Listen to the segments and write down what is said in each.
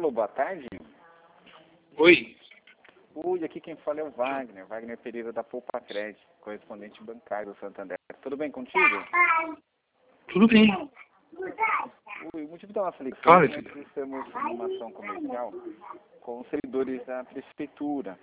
Alô, boa tarde. Oi. Oi, aqui quem fala é o Wagner. Wagner Pereira da Poupa Crédito, correspondente bancário do Santander. Tudo bem contigo? Tudo bem. Oi, o motivo da nossa ligação Fala, é que filho. nós estamos em uma ação comercial com os servidores da prefeitura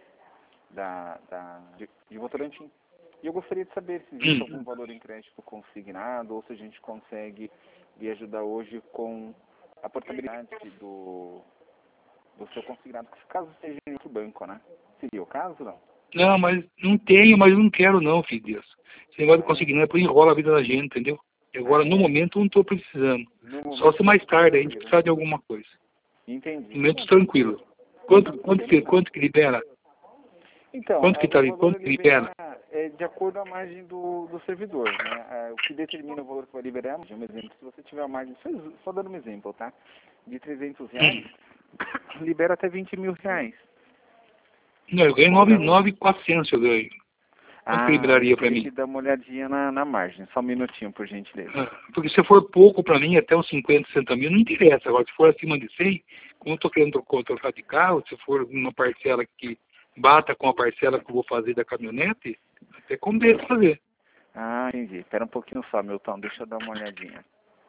de Votorantim. E eu gostaria de saber se existe algum valor em crédito consignado ou se a gente consegue lhe ajudar hoje com a portabilidade do seu consignado, caso seja em outro banco, né? Seria o caso, não? Não, mas não tenho, mas eu não quero não, filho de Deus. Esse negócio de conseguir não é por enrola a vida da gente, entendeu? E agora, no momento, eu não estou precisando. Só se mais tarde a gente precisar de alguma coisa. Entendi. Momentos tranquilos. Quanto que libera? Então, Quanto que tá o ali? valor Quanto a que libera? liberar é de acordo com a margem do servidor, né? O que determina o valor que vai liberar é a margem. Um exemplo, se você tiver a margem, só dando um exemplo, tá? De R$ 300, libera até R$ 20.000. Não, eu ganho 9.400 eu ganho. Quanto que liberaria Eu para teria mim? que dar uma olhadinha na margem. Só um minutinho, por gentileza. Porque se for pouco para mim, até os 50, 60 mil, não interessa. Agora, se for acima de 100, como eu estou querendo trocar de carro, se for uma parcela que bata com a parcela que eu vou fazer da caminhonete, até compensa fazer. Ah, entendi. Espera um pouquinho só, Milton. Deixa eu dar uma olhadinha.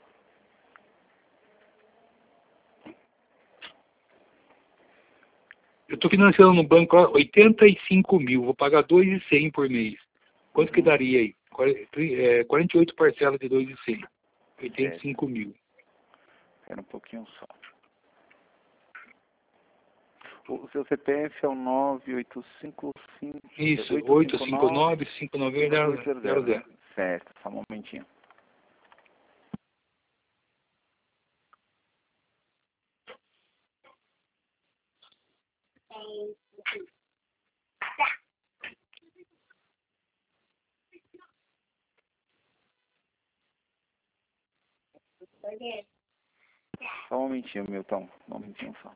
Eu estou financiando no banco 85 mil, vou pagar 2.100 por mês. Quanto que daria aí? 48 parcelas de 2.100. 85 mil. Espera um pouquinho só. O seu CPF é o 9855... Isso, 859 859-5900. Certo, só um momentinho. Só um momentinho, Milton. Um momentinho só.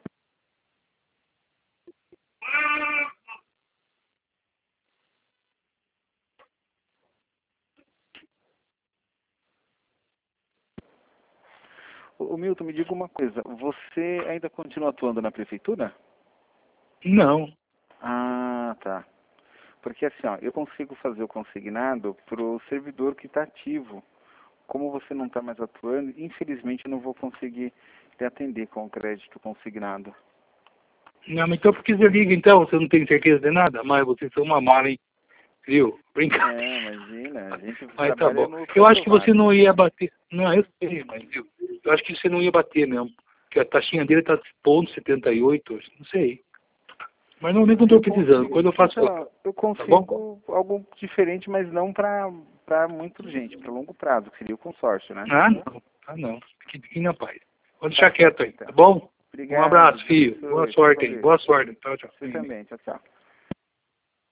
Ô, Milton, me diga uma coisa. Você ainda continua atuando na prefeitura? Não. Ah, tá. Porque assim, ó, eu consigo fazer o consignado pro servidor que está ativo. Como você não está mais atuando, infelizmente eu não vou conseguir te atender com o crédito consignado. Não, mas então por que você liga então? Você não tem certeza de nada? Mas vocês são uma mala, hein? Viu? Brincadeira. Imagina, a gente Mas tá trabalha bom. no Eu acho que você comprovado. não ia bater. Não, eu sei, mas viu? Eu acho que você não ia bater mesmo. Porque a taxinha dele tá 0,78, não sei. Mas normalmente não estou precisando. Quando eu faço. Então, eu Tá bom? consigo algo diferente, mas não para muito urgente, para longo prazo, que seria o consórcio, né? Ah, não. Ah, não. Fique na paz. Vou deixar Tá certo, quieto aí, então. tá bom? Um Obrigado, abraço, Deus filho. Boa abençoe. Fique com sorte aí. Deus. Boa sorte. Tchau, tchau. Você também, tchau, tchau.